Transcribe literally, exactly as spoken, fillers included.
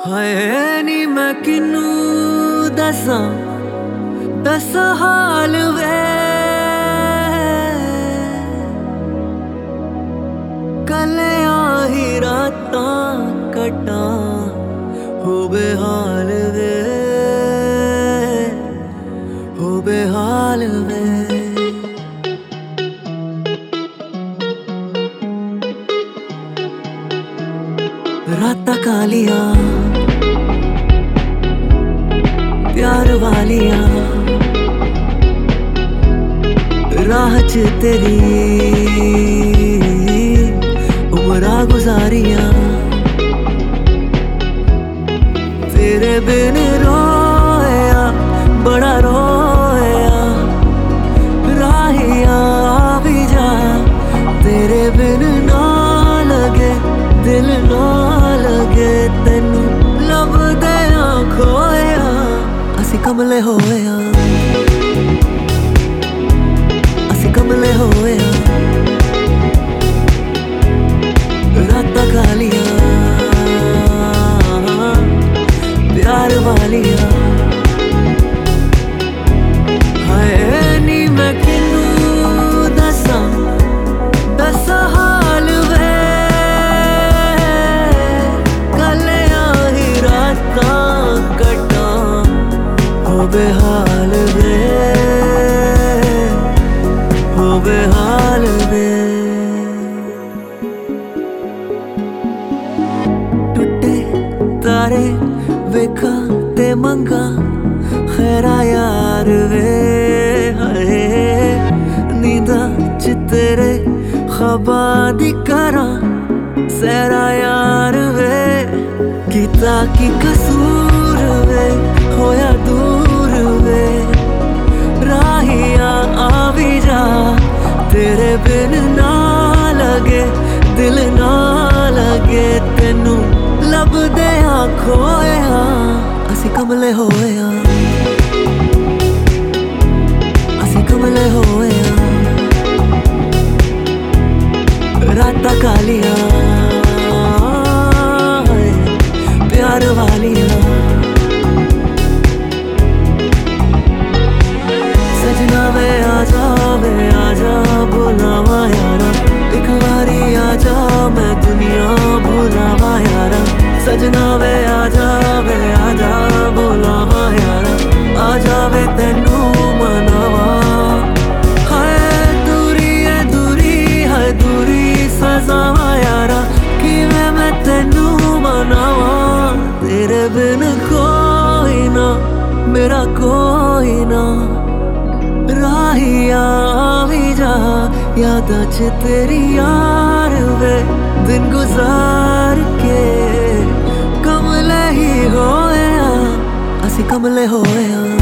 हाय नी मैं किनू दसा दस हाल वे कलिया ही रातां कटा हो बेहाल वे हो बेहाल वे। रातां कालिया प्यार वालिया राह च तेरी उमरा गुजारिया तेरे बिन रोया बड़ा रोया राहिया भी जा तेरे बिन ना लगे दिल ना लगे तेनू लभदे खोया असी कमले होया असी कमले होया। रातां कालिया प्यार वालिया हाय नी मैं किनू दसा दस हाल वे कलिया ही रातां कटा हो बेहाल वे हो बेहाल वे। टुटे तारे वेखा ते मंगा खैरा यार वे हाय नींदा च तेरे ख्वाबां दी करा सैरा यार वे कीता की कसूर वे होया दूर वे राहिया आ भी जा तेरे बिन ना लगे दिल ना लगे तेनू लभदे खोया असी कमले होया असी कमले होया। रातां कालिया प्यार वालिया सजना वे आजा वे आजा बुलावा यारा एक बारी आजा मैं दुनिया भुलावा यारा सजना वे आजा वे आजा बुलावा यारा आजा वे तेनू मनावा हाय दूरी है दूरी है दूरी सजावा यारा किवें मैं तेनू मनावा तेरे बिन कोई ना मेरा कोई ना राहिया भी जा यादां च तेरी यार वे दिन गुजार के कमले ही होया असी कमले होया।